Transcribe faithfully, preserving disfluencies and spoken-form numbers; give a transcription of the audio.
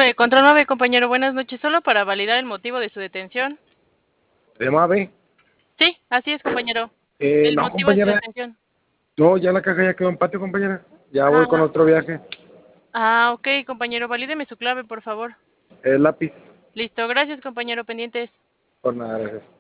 de Control nueve, compañero. Buenas noches. Solo para validar el motivo de su detención. ¿De Mave? Sí, así es, compañero. Eh, El no, motivo de su compañera. detención. No, ya la caja ya quedó en patio, compañera. Ya voy con Ah, otro viaje. ah, ok, compañero. Valídeme su clave, por favor. El lápiz. Listo. Gracias, compañero. Pendientes. Por nada, gracias.